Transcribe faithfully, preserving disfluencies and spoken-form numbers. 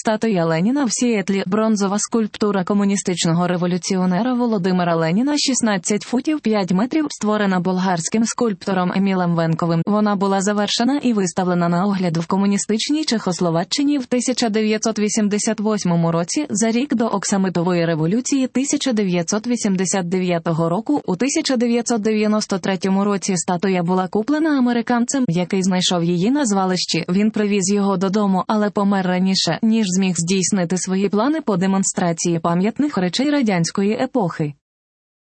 Статуя Леніна в Сіетлі. Бронзова скульптура комуністичного революціонера Володимира Леніна шістнадцять футів п'ять метрів, створена болгарським скульптором Емілем Венковим. Вона була завершена і виставлена на огляд в комуністичній Чехословаччині в тисяча дев'ятсот вісімдесят восьмому році, за рік до Оксамитової революції тисяча дев'ятсот вісімдесят дев'ятого року. У тисяча дев'ятсот дев'яносто третьому році статуя була куплена американцем, який знайшов її на звалищі. Він привіз його додому, але помер раніше, ніж зміг здійснити свої плани по демонстрації пам'ятних речей радянської епохи.